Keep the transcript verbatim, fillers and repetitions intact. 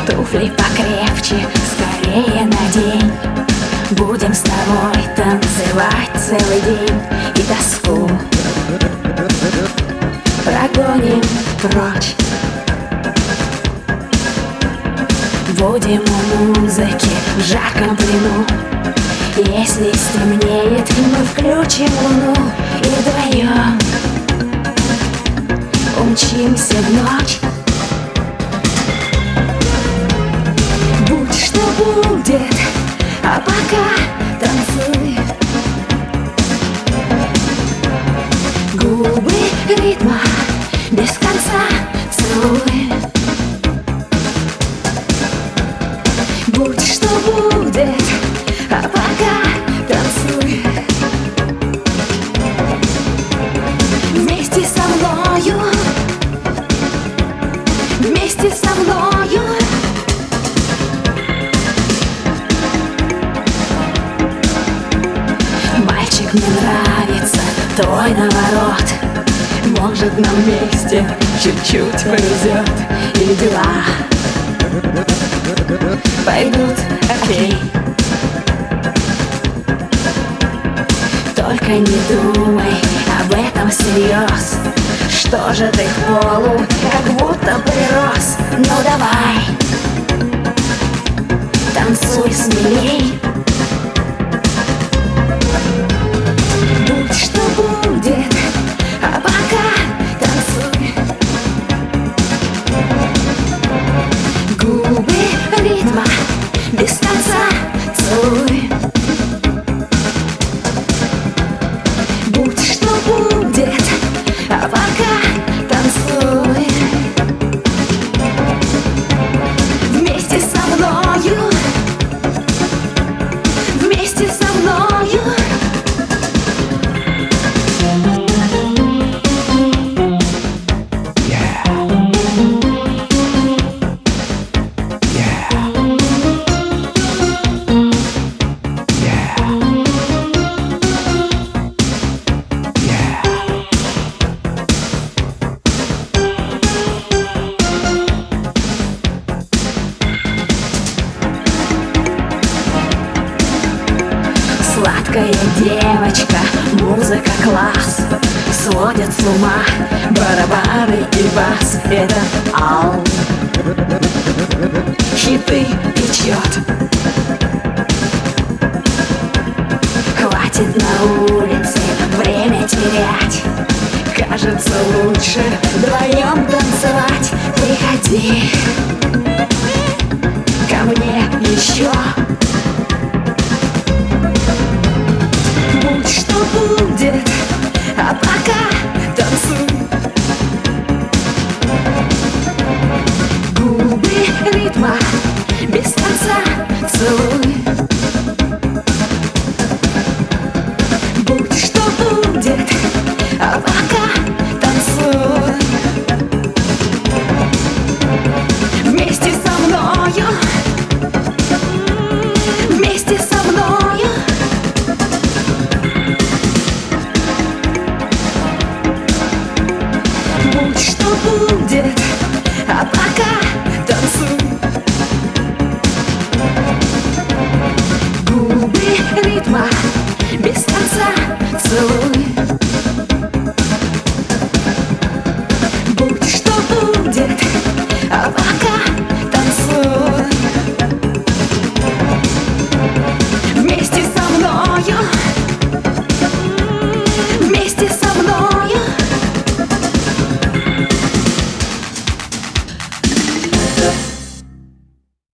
Туфли покрепче, скорее надень. Будем с тобой танцевать целый день и тоску прогоним прочь. Будем у музыки в жарком плену. Если стемнеет, мы включим луну и вдвоем умчимся в ночь. Будь что будет, а пока танцуй. Губы ритма без конца целуй. Будь что будет, а пока танцуй. Вместе со мною, вместе со мною. Мальчик, мне нравится твой наворот. Может, нам вместе чуть-чуть повезет, и дела пойдут окей. Только не думай об этом всерьез. Что же ты к полу, как будто прирос? Ну давай, танцуй смелей. Будь что будет, а пока танцуй. Губы ритма без конца целуй. Будь что будет, а пока танцуй. Вместе со мною, вместе со мною. Сладкая девочка, музыка класс, сводят с ума барабаны и бас. Это ау, хиты печет. Хватит на улице время терять. Кажется, лучше вдвоем танцевать. Приходи ко мне еще. Будь что будет, а пока танцуй. Губы ритма без конца целуй. Будь что будет, а пока танцуй. Вместе со мною, вместе со мною. Будь что будет, а пока танцуй. Губы ритма без конца целуй.